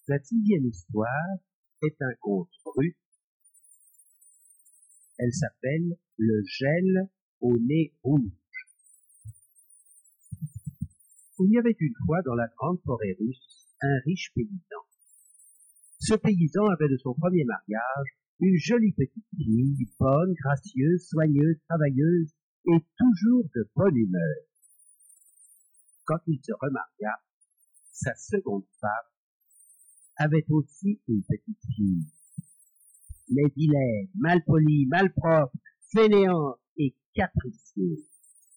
La 6e histoire est un conte russe. Elle s'appelle Le gel au nez rouge. Il y avait une fois dans la grande forêt russe un riche paysan. Ce paysan avait de son premier mariage une jolie petite fille, bonne, gracieuse, soigneuse, travailleuse et toujours de bonne humeur. Quand il se remaria, sa seconde femme avait aussi une petite fille, mais vilaine, malpolie, malpropre, fainéante et capricieuse.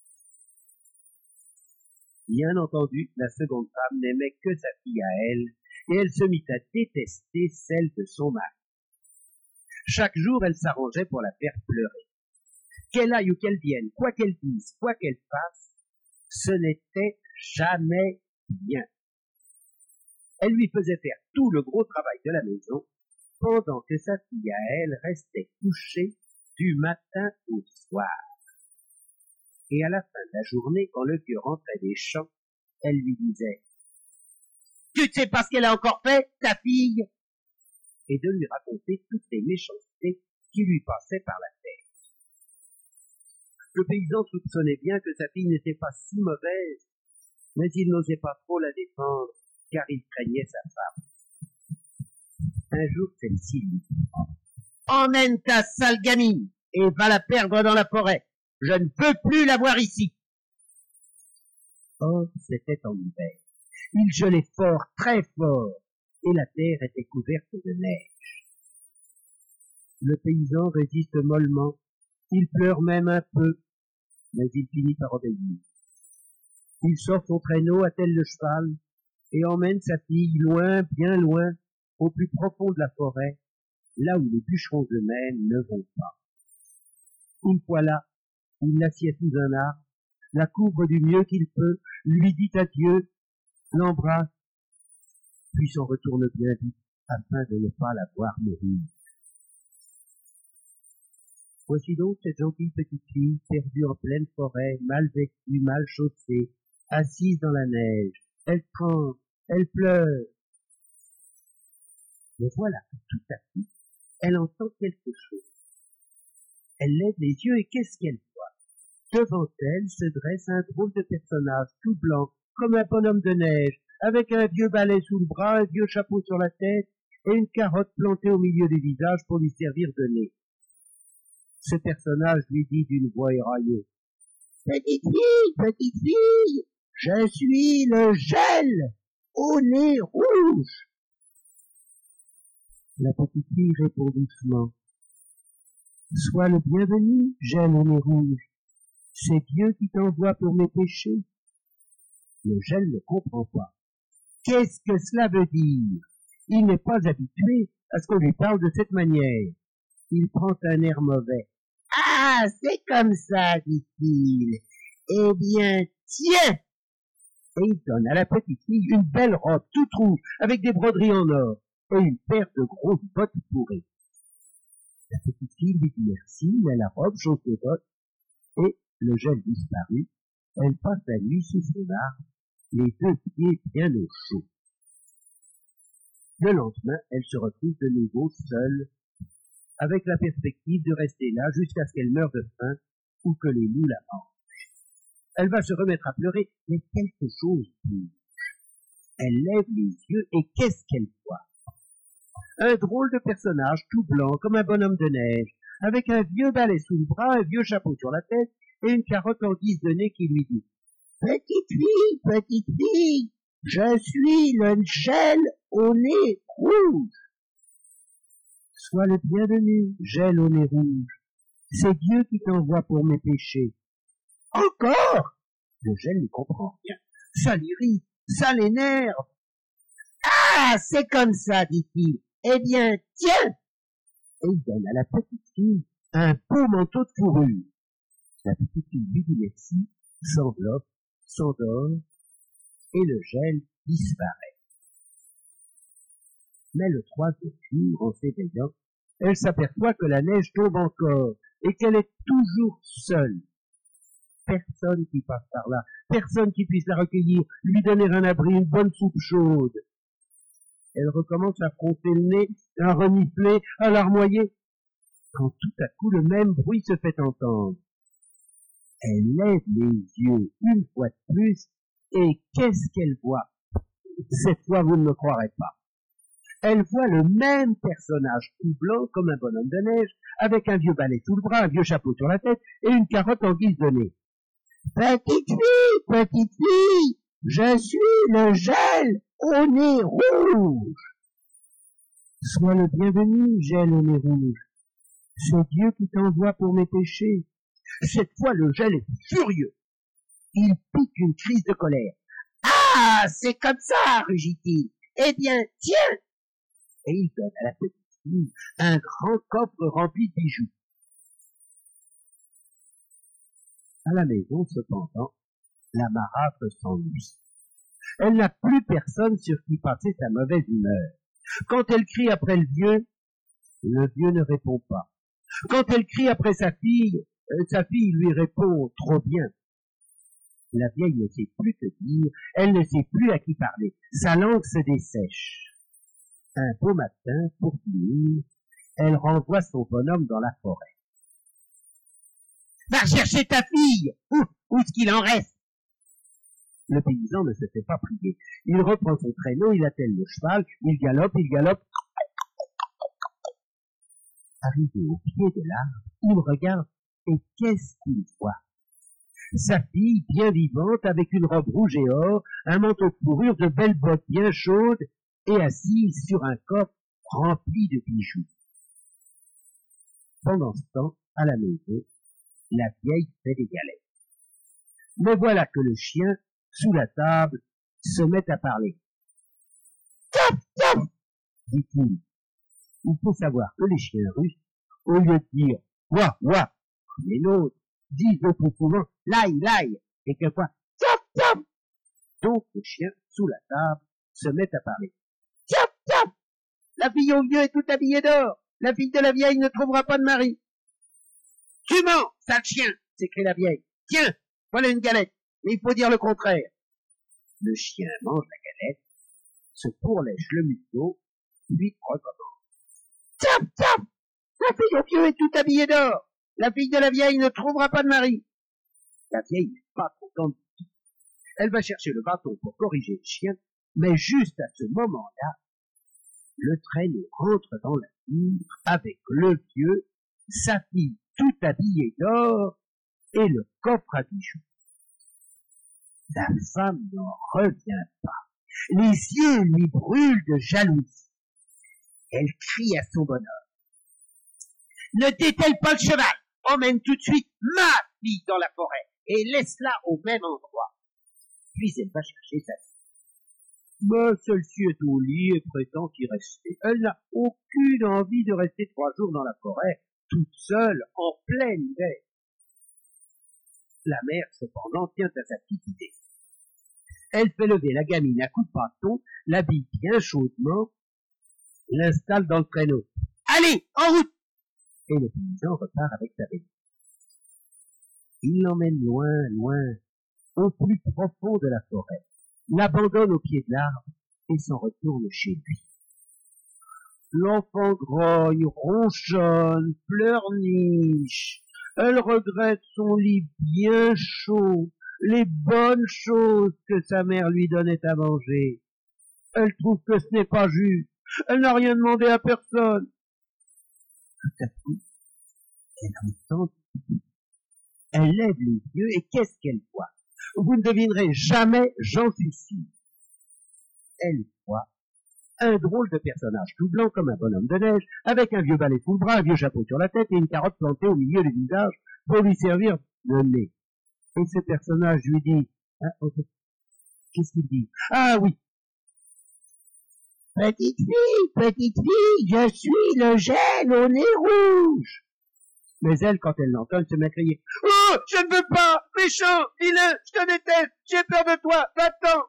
Bien entendu, la seconde femme n'aimait que sa fille à elle, et elle se mit à détester celle de son mari. Chaque jour, elle s'arrangeait pour la faire pleurer. Qu'elle aille ou qu'elle vienne, quoi qu'elle dise, quoi qu'elle fasse, ce n'était jamais bien. Elle lui faisait faire tout le gros travail de la maison, pendant que sa fille à elle restait couchée du matin au soir. Et à la fin de la journée, quand le vieux rentrait des champs, elle lui disait « Tu ne sais pas ce qu'elle a encore fait, ta fille ?» et de lui raconter toutes les méchancetés qui lui passaient par la tête. Le paysan soupçonnait bien que sa fille n'était pas si mauvaise, mais il n'osait pas trop la défendre, car il craignait sa femme. Un jour, celle-ci lui dit « Emmène ta sale gamine et va la perdre dans la forêt. Je ne peux plus la voir ici. » Or, c'était en hiver. Il gelait fort, très fort, et la terre était couverte de neige. Le paysan résiste mollement. Il pleure même un peu, mais il finit par obéir. Il sort son traîneau, attelle le cheval, et emmène sa fille loin, bien loin, au plus profond de la forêt, là où les bûcherons eux-mêmes ne vont pas. Une fois là, il l'assied sous un arbre, la couvre du mieux qu'il peut, lui dit adieu, l'embrasse, puis s'en retourne bien vite, afin de ne pas la voir mourir. Voici donc cette gentille petite fille, perdue en pleine forêt, mal vêtue, mal chaussée, assise dans la neige. Elle tremble, elle pleure. Mais voilà que tout à coup, elle entend quelque chose. Elle lève les yeux et qu'est-ce qu'elle voit? Devant elle se dresse un drôle de personnage tout blanc, comme un bonhomme de neige, avec un vieux balai sous le bras, un vieux chapeau sur la tête et une carotte plantée au milieu du visage pour lui servir de nez. Ce personnage lui dit d'une voix éraillée « Petite fille, je suis le gel au nez rouge !» La petite fille répond doucement « Sois le bienvenu, gel au nez rouge. C'est Dieu qui t'envoie pour mes péchés. » Le gel ne comprend pas. Qu'est-ce que cela veut dire? Il n'est pas habitué à ce qu'on lui parle de cette manière. Il prend un air mauvais. « Ah, c'est comme ça, dit-il. Eh bien, tiens !» Et il donne à la petite fille une belle robe toute rouge, avec des broderies en or, et une paire de grosses bottes pourries. La petite fille lui dit merci, met la robe, chausse les bottes, et le gel disparut. Elle passe la nuit sous son arbre, les deux pieds bien au chaud. Le lendemain, elle se retrouve de nouveau seule, avec la perspective de rester là jusqu'à ce qu'elle meure de faim ou que les loups la mangent. Elle va se remettre à pleurer, mais quelque chose bouge. Elle lève les yeux et qu'est-ce qu'elle voit? Un drôle de personnage tout blanc comme un bonhomme de neige, avec un vieux balai sous le bras, un vieux chapeau sur la tête et une carotte en guise de nez qui lui dit « Petite fille, je suis le gel au nez rouge. » Sois le bienvenu, gel au nez rouge. C'est Dieu qui t'envoie pour mes péchés. Encore? Le gel ne comprend rien. Ça l'irrite, ça l'énerve. Ah, c'est comme ça, dit-il. Eh bien, tiens! Et il donne à la petite fille un beau manteau de fourrure. La petite fille lui dit merci, s'enveloppe, s'endort, et le gel disparaît. Mais le troisième jour, en s'éveillant, elle s'aperçoit que la neige tombe encore et qu'elle est toujours seule. Personne qui passe par là, personne qui puisse la recueillir, lui donner un abri, une bonne soupe chaude. Elle recommence à fronter le nez, à renifler, à larmoyer. Quand tout à coup le même bruit se fait entendre. Elle lève les yeux une fois de plus, et qu'est-ce qu'elle voit? Cette fois, vous ne me croirez pas. Elle voit le même personnage tout blanc comme un bonhomme de neige, avec un vieux balai sous le bras, un vieux chapeau sur la tête et une carotte en guise de nez. Petite fille, je suis le gel au nez rouge. Sois le bienvenu, gel au nez rouge. C'est Dieu qui t'envoie pour mes péchés. Cette fois, le gel est furieux. Il pique une crise de colère. Ah, c'est comme ça, rugit-il. Eh bien, tiens. Et il donne à la petite fille un grand coffre rempli de bijoux. À la maison, cependant, la marâtre s'ennuie. Elle n'a plus personne sur qui passer sa mauvaise humeur. Quand elle crie après le vieux ne répond pas. Quand elle crie après sa fille lui répond trop bien. La vieille ne sait plus que dire, elle ne sait plus à qui parler. Sa langue se dessèche. Un beau matin, pour finir, elle renvoie son bonhomme dans la forêt. Va chercher ta fille, où est-ce qu'il en reste? Le paysan ne se fait pas prier. Il reprend son traîneau, il attelle le cheval, il galope. Arrivé au pied de l'arbre, il regarde et qu'est-ce qu'il voit? Sa fille, bien vivante, avec une robe rouge et or, un manteau de fourrure, de belles bottes bien chaudes, et assise sur un coffre rempli de bijoux. Pendant ce temps, à la maison, la vieille fait des galets. Mais voilà que le chien, sous la table, se met à parler. Taf, taf, dit-il. Il faut savoir que les chiens russes, au lieu de dire ouah, ouah, comme les nôtres, disent le plus souvent l'aïe, et quelquefois taf, taf. Donc le chien, sous la table, se met à parler. Taf, taf. La fille au vieux est tout habillée d'or. La fille de la vieille ne trouvera pas de mari. Tu mens, sale chien, s'écrie la vieille. Tiens, voilà une galette, mais il faut dire le contraire. Le chien mange la galette, se pourlèche le museau, puis recommence. Tap, tap! La fille au vieux est tout habillée d'or. La fille de la vieille ne trouvera pas de mari. La vieille n'est pas contente du tout. Elle va chercher le bâton pour corriger le chien, mais juste à ce moment-là, le traîneau rentre dans la cour avec le vieux, sa fille tout habillée d'or et le coffre à bijoux. La femme n'en revient pas. Les yeux lui brûlent de jalousie. Elle crie à son bonhomme. Ne dételle pas le cheval. Emmène tout de suite ma fille dans la forêt et laisse-la au même endroit. Puis elle va chercher sa fille. Mais celle-ci est au lit et prétend y rester. Elle n'a aucune envie de rester 3 jours dans la forêt, toute seule, en plein hiver. La mère, cependant, tient à sa petite idée. Elle fait lever la gamine à coups de bâton, l'habille bien chaudement, l'installe dans le traîneau. Allez, en route! Et le paysan repart avec sa bête. Il l'emmène loin, au plus profond de la forêt, l'abandonne au pied de l'arbre et s'en retourne chez lui. L'enfant grogne, ronchonne, pleurniche. Elle regrette son lit bien chaud, les bonnes choses que sa mère lui donnait à manger. Elle trouve que ce n'est pas juste. Elle n'a rien demandé à personne. Tout à coup, elle entend. Elle lève les yeux et qu'est-ce qu'elle voit? Vous ne devinerez jamais, j'en suis sûr. Elle voit un drôle de personnage tout blanc comme un bonhomme de neige, avec un vieux balai sous le bras, un vieux chapeau sur la tête et une carotte plantée au milieu du visage pour lui servir de nez. Et ce personnage lui dit, qu'est-ce qu'il dit? Ah oui. Petite fille, je suis le gel au nez rouge. Mais elle, quand elle l'entend, elle se met à crier. Oh, je ne veux pas, méchant, vilain, je te déteste, j'ai peur de toi, va-t'en.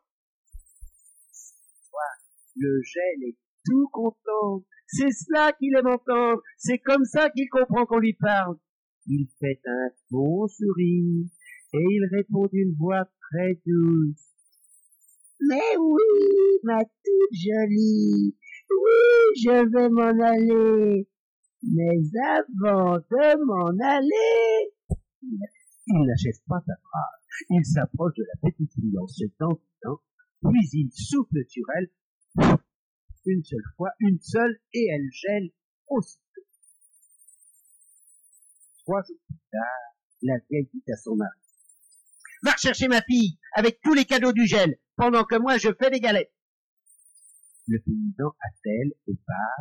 Le gel est tout content. C'est cela qu'il aime entendre. C'est comme ça qu'il comprend qu'on lui parle. Il fait un beau sourire et il répond d'une voix très douce. Mais oui, ma toute jolie, oui, je vais m'en aller. Mais avant de m'en aller... Il n'achève pas sa phrase. Il s'approche de la petite fille en se dandinant, puis il souffle sur elle une seule fois, une seule, et elle gèle aussitôt. 3 jours plus tard, la vieille dit à son mari: va chercher ma fille avec tous les cadeaux du gel, pendant que moi je fais des galettes. Le paysan attelle et part.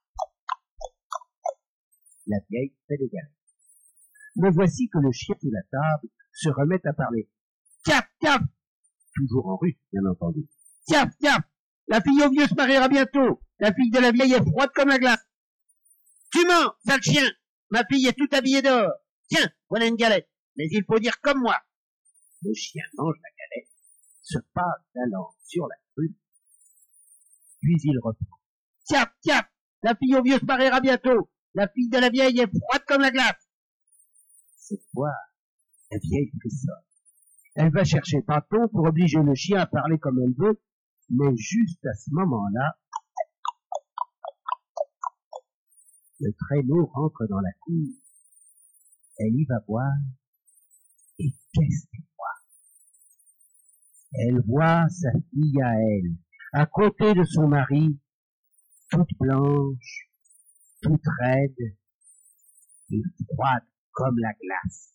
La vieille fait des galettes. Mais voici que le chien sous la table se remet à parler. Tiaf, tiaf! Toujours en russe, bien entendu. Tiaf, tiaf! La fille au vieux se mariera bientôt. La fille de la vieille est froide comme la glace. Tu mens, sale chien! Ma fille est toute habillée d'or. Tiens, voilà une galette. Mais il faut dire comme moi. Le chien mange la galette, se passe la langue sur la crue, puis il reprend. Tiaf, tiaf! La fille au vieux se mariera bientôt. La fille de la vieille est froide comme la glace. Cette fois, la vieille frissonne. Elle va chercher Pâton pour obliger le chien à parler comme elle veut, mais juste à ce moment-là, le traîneau rentre dans la cour. Elle y va voir, et qu'est-ce qu'elle voit? Elle voit sa fille à elle, à côté de son mari, toute blanche, toute raide et froide comme la glace.